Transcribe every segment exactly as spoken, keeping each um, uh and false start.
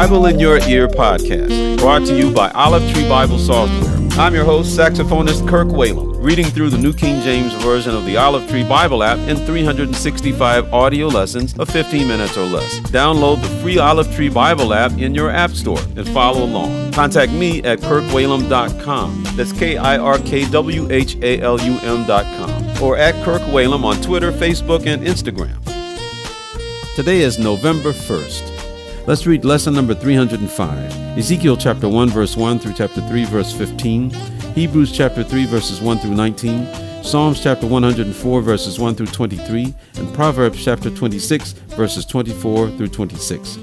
Bible in Your Ear podcast, brought to you by Olive Tree Bible Software. I'm your host, saxophonist Kirk Whalum, reading through the New King James Version of the Olive Tree Bible app in three hundred sixty-five audio lessons of fifteen minutes or less. Download the free Olive Tree Bible app in your app store and follow along. Contact me at kirk whalum dot com. That's K I R K W H A L U M dot com. Or at Kirk Whalum on Twitter, Facebook, and Instagram. Today is November first. Let's read lesson number three hundred five, Ezekiel chapter one, verse one through chapter three, verse fifteen, Hebrews chapter three, verses one through nineteen, Psalms chapter one hundred four, verses one through twenty-three, and Proverbs chapter twenty-six, verses twenty-four through twenty-six.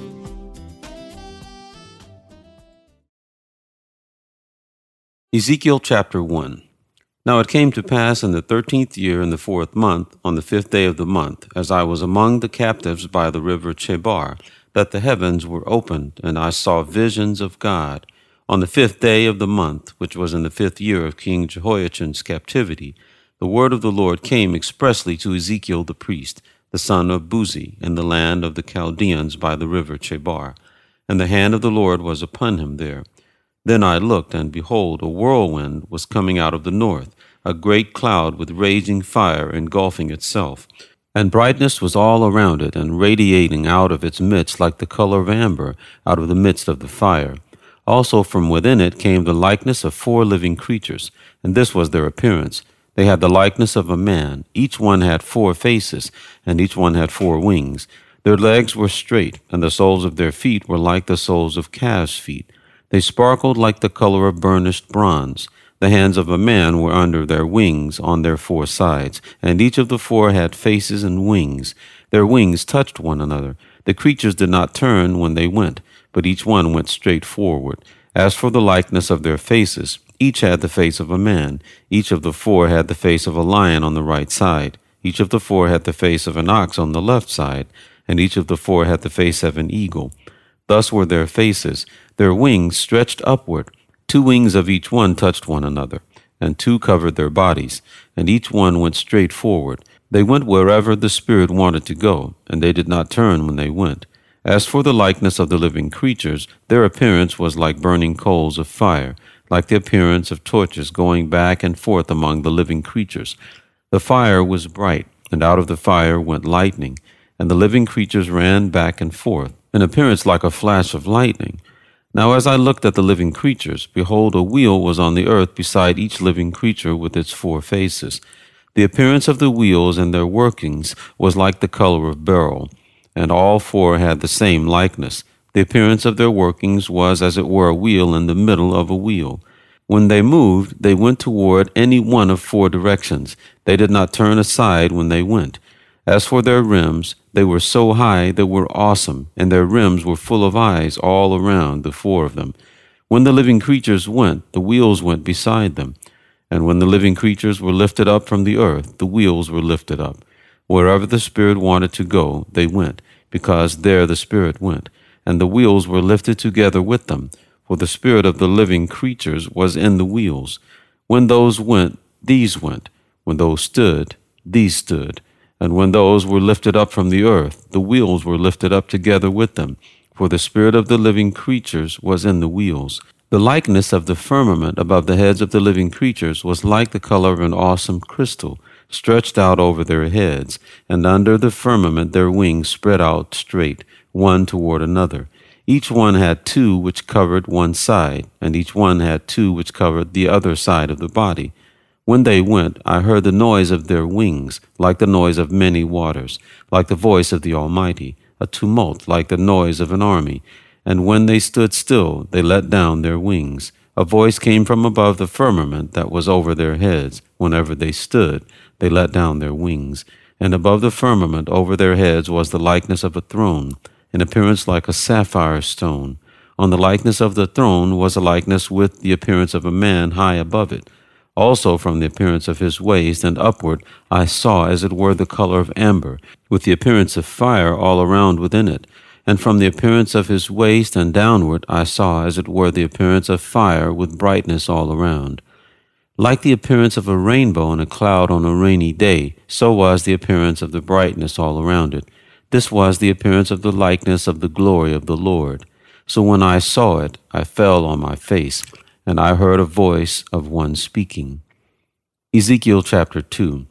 Ezekiel chapter one. Now it came to pass in the thirteenth year in the fourth month, on the fifth day of the month, as I was among the captives by the river Chebar, that the heavens were opened, and I saw visions of God. On the fifth day of the month, which was in the fifth year of King Jehoiachin's captivity, the word of the Lord came expressly to Ezekiel the priest, the son of Buzi, in the land of the Chaldeans by the river Chebar. And the hand of the Lord was upon him there. Then I looked, and behold, a whirlwind was coming out of the north, a great cloud with raging fire engulfing itself. And brightness was all around it, and radiating out of its midst like the color of amber out of the midst of the fire. Also from within it came the likeness of four living creatures, and this was their appearance. They had the likeness of a man. Each one had four faces, and each one had four wings. Their legs were straight, and the soles of their feet were like the soles of calves' feet. They sparkled like the color of burnished bronze. The hands of a man were under their wings on their four sides, and each of the four had faces and wings. Their wings touched one another. The creatures did not turn when they went, but each one went straight forward. As for the likeness of their faces, each had the face of a man. Each of the four had the face of a lion on the right side. Each of the four had the face of an ox on the left side, and each of the four had the face of an eagle. Thus were their faces. Their wings stretched upward. Two wings of each one touched one another, and two covered their bodies, and each one went straight forward. They went wherever the Spirit wanted to go, and they did not turn when they went. As for the likeness of the living creatures, their appearance was like burning coals of fire, like the appearance of torches going back and forth among the living creatures. The fire was bright, and out of the fire went lightning, and the living creatures ran back and forth, an appearance like a flash of lightning. Now as I looked at the living creatures, behold, a wheel was on the earth beside each living creature with its four faces. The appearance of the wheels and their workings was like the color of beryl, and all four had the same likeness. The appearance of their workings was as it were a wheel in the middle of a wheel. When they moved, they went toward any one of four directions. They did not turn aside when they went. As for their rims, they were so high they were awesome, and their rims were full of eyes all around, the four of them. When the living creatures went, the wheels went beside them. And when the living creatures were lifted up from the earth, the wheels were lifted up. Wherever the Spirit wanted to go, they went, because there the Spirit went. And the wheels were lifted together with them, for the Spirit of the living creatures was in the wheels. When those went, these went. When those stood, these stood. And when those were lifted up from the earth, the wheels were lifted up together with them, for the spirit of the living creatures was in the wheels. The likeness of the firmament above the heads of the living creatures was like the color of an awesome crystal, stretched out over their heads, and under the firmament their wings spread out straight, one toward another. Each one had two which covered one side, and each one had two which covered the other side of the body. When they went, I heard the noise of their wings, like the noise of many waters, like the voice of the Almighty, a tumult like the noise of an army. And when they stood still, they let down their wings. A voice came from above the firmament that was over their heads. Whenever they stood, they let down their wings. And above the firmament over their heads was the likeness of a throne, in appearance like a sapphire stone. On the likeness of the throne was a likeness with the appearance of a man high above it. Also from the appearance of his waist and upward I saw as it were the color of amber, with the appearance of fire all around within it. And from the appearance of his waist and downward I saw as it were the appearance of fire with brightness all around. Like the appearance of a rainbow in a cloud on a rainy day, so was the appearance of the brightness all around it. This was the appearance of the likeness of the glory of the Lord. So when I saw it, I fell on my face, and I heard a voice of one speaking. Ezekiel chapter two.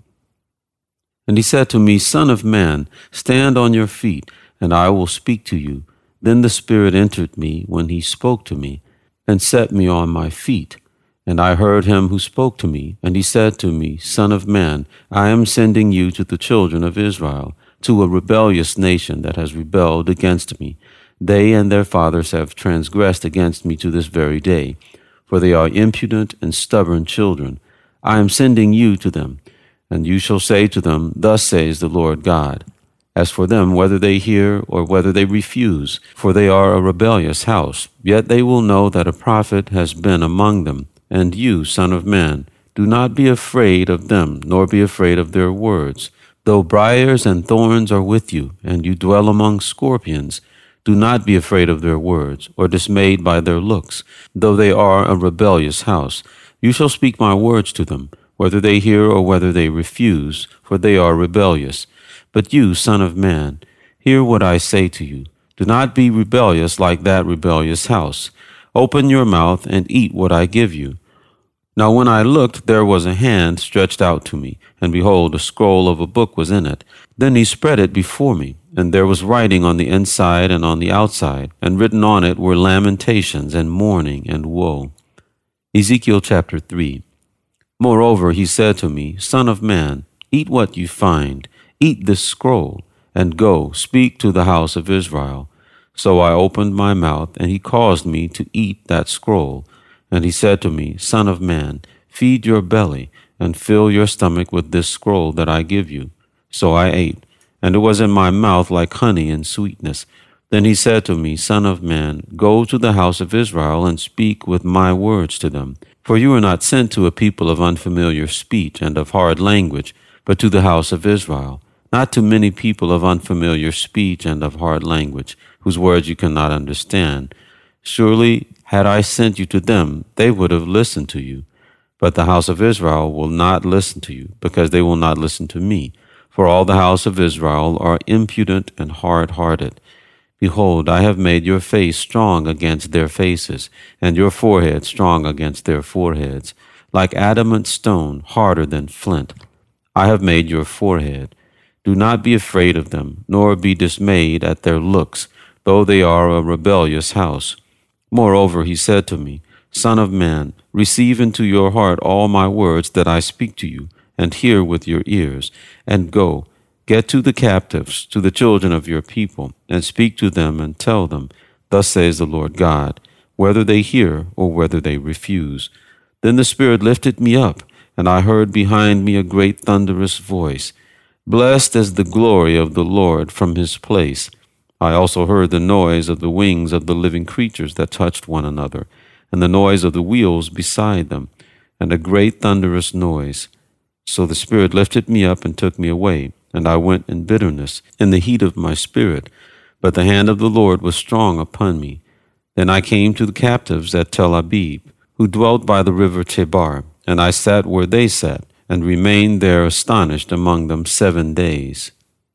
And he said to me, Son of man, stand on your feet, and I will speak to you. Then the Spirit entered me when he spoke to me, and set me on my feet. And I heard him who spoke to me, and he said to me, Son of man, I am sending you to the children of Israel, to a rebellious nation that has rebelled against me. They and their fathers have transgressed against me to this very day, for they are impudent and stubborn children. I am sending you to them, and you shall say to them, Thus says the Lord God. As for them, whether they hear or whether they refuse, for they are a rebellious house, yet they will know that a prophet has been among them. And you, son of man, do not be afraid of them, nor be afraid of their words. Though briars and thorns are with you, and you dwell among scorpions, do not be afraid of their words, or dismayed by their looks, though they are a rebellious house. You shall speak my words to them, whether they hear or whether they refuse, for they are rebellious. But you, son of man, hear what I say to you. Do not be rebellious like that rebellious house. Open your mouth and eat what I give you. Now when I looked, there was a hand stretched out to me, and behold, a scroll of a book was in it. Then he spread it before me, and there was writing on the inside and on the outside, and written on it were lamentations and mourning and woe. Ezekiel chapter three. Moreover he said to me, Son of man, eat what you find, eat this scroll, and go, speak to the house of Israel. So I opened my mouth, and he caused me to eat that scroll. And he said to me, Son of man, feed your belly, and fill your stomach with this scroll that I give you. So I ate, and it was in my mouth like honey and sweetness. Then he said to me, Son of man, go to the house of Israel, and speak with my words to them. For you are not sent to a people of unfamiliar speech and of hard language, but to the house of Israel, not to many people of unfamiliar speech and of hard language, whose words you cannot understand. Surely, had I sent you to them, they would have listened to you. But the house of Israel will not listen to you, because they will not listen to me. For all the house of Israel are impudent and hard-hearted. Behold, I have made your face strong against their faces, and your forehead strong against their foreheads, like adamant stone, harder than flint. I have made your forehead. Do not be afraid of them, nor be dismayed at their looks, though they are a rebellious house. Moreover, he said to me, Son of man, receive into your heart all my words that I speak to you, and hear with your ears, and go, get to the captives, to the children of your people, and speak to them and tell them, Thus says the Lord God, whether they hear or whether they refuse. Then the Spirit lifted me up, and I heard behind me a great thunderous voice, Blessed is the glory of the Lord from his place. I also heard the noise of the wings of the living creatures that touched one another, and the noise of the wheels beside them, and a great thunderous noise. So the Spirit lifted me up and took me away, and I went in bitterness, in the heat of my spirit. But the hand of the Lord was strong upon me. Then I came to the captives at Tel Abib, who dwelt by the river Chebar, and I sat where they sat, and remained there astonished among them seven days.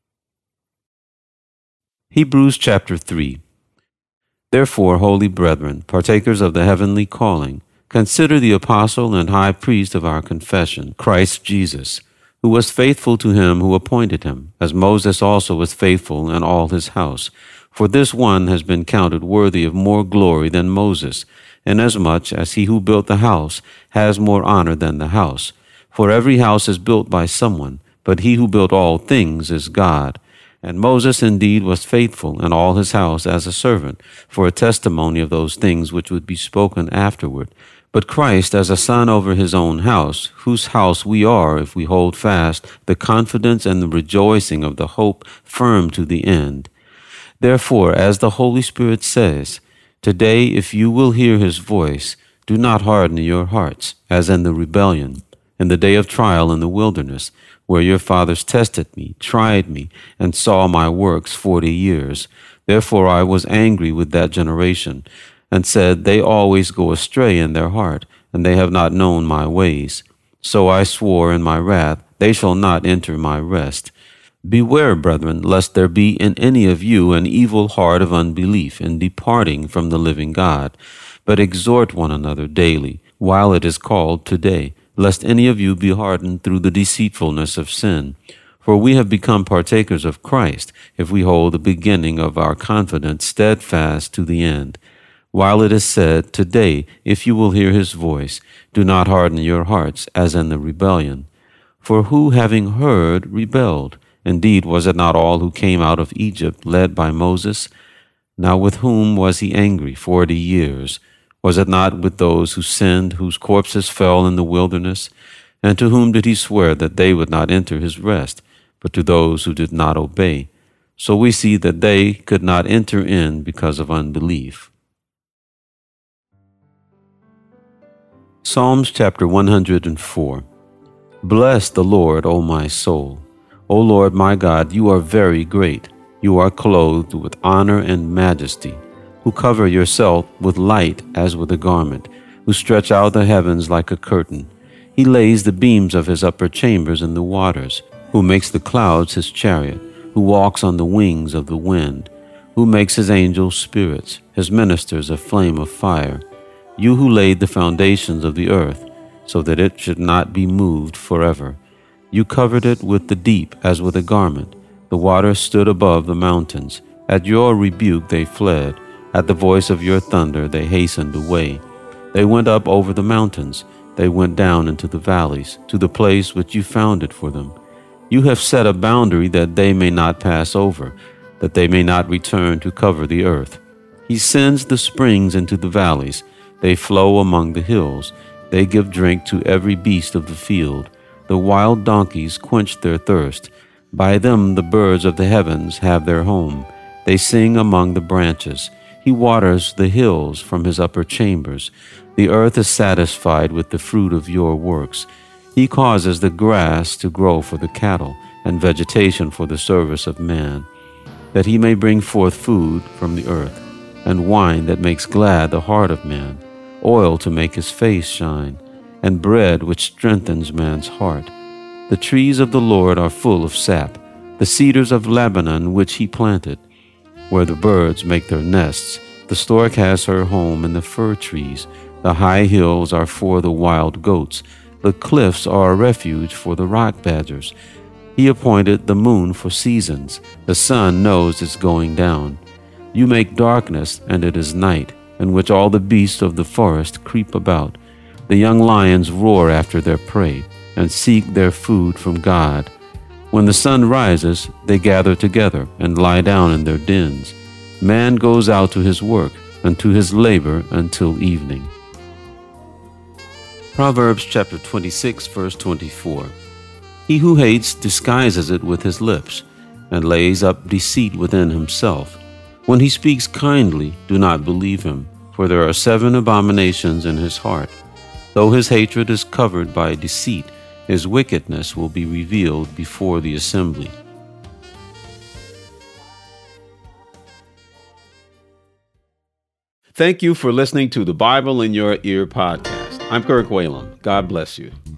Hebrews chapter three. Therefore, holy brethren, partakers of the heavenly calling, consider the apostle and high priest of our confession, Christ Jesus, who was faithful to him who appointed him, as Moses also was faithful in all his house. For this one has been counted worthy of more glory than Moses, inasmuch as he who built the house has more honor than the house. For every house is built by someone, but he who built all things is God. And Moses indeed was faithful in all his house as a servant, for a testimony of those things which would be spoken afterward. But Christ as a son over his own house, whose house we are if we hold fast the confidence and the rejoicing of the hope firm to the end. Therefore, as the Holy Spirit says, Today, if you will hear his voice, do not harden your hearts, as in the rebellion, in the day of trial in the wilderness, where your fathers tested me, tried me, and saw my works forty years. Therefore I was angry with that generation, and said, They always go astray in their heart, and they have not known my ways. So I swore in my wrath, They shall not enter my rest. Beware, brethren, lest there be in any of you an evil heart of unbelief in departing from the living God, but exhort one another daily, while it is called today, lest any of you be hardened through the deceitfulness of sin. For we have become partakers of Christ, if we hold the beginning of our confidence steadfast to the end. While it is said, Today, if you will hear his voice, do not harden your hearts, as in the rebellion. For who, having heard, rebelled? Indeed, was it not all who came out of Egypt led by Moses? Now with whom was he angry forty years? Was it not with those who sinned, whose corpses fell in the wilderness? And to whom did he swear that they would not enter his rest, but to those who did not obey? So we see that they could not enter in because of unbelief. Psalms chapter one hundred four. Bless the Lord, O my soul. O Lord my God, you are very great. You are clothed with honor and majesty, who cover yourself with light as with a garment, who stretch out the heavens like a curtain. He lays the beams of his upper chambers in the waters, who makes the clouds his chariot, who walks on the wings of the wind, who makes his angels spirits, his ministers a flame of fire. You who laid the foundations of the earth, so that it should not be moved forever. You covered it with the deep as with a garment. The waters stood above the mountains. At your rebuke they fled. At the voice of your thunder they hastened away. They went up over the mountains. They went down into the valleys, to the place which you founded for them. You have set a boundary that they may not pass over, that they may not return to cover the earth. He sends the springs into the valleys. They flow among the hills. They give drink to every beast of the field. The wild donkeys quench their thirst. By them the birds of the heavens have their home. They sing among the branches. He waters the hills from his upper chambers. The earth is satisfied with the fruit of your works. He causes the grass to grow for the cattle, and vegetation for the service of man, that he may bring forth food from the earth, and wine that makes glad the heart of man, oil to make his face shine, and bread which strengthens man's heart. The trees of the Lord are full of sap, the cedars of Lebanon which he planted, where the birds make their nests. The stork has her home in the fir trees. The high hills are for the wild goats. The cliffs are a refuge for the rock badgers. He appointed the moon for seasons. The sun knows its going down. You make darkness, and it is night, in which all the beasts of the forest creep about. The young lions roar after their prey, and seek their food from God. When the sun rises, they gather together and lie down in their dens. Man goes out to his work and to his labor until evening. Proverbs chapter twenty-six, verse twenty-four. He who hates disguises it with his lips, and lays up deceit within himself. When he speaks kindly, do not believe him, for there are seven abominations in his heart. Though his hatred is covered by deceit, his wickedness will be revealed before the assembly. Thank you for listening to the Bible in Your Ear podcast. I'm Kirk Whalum. God bless you.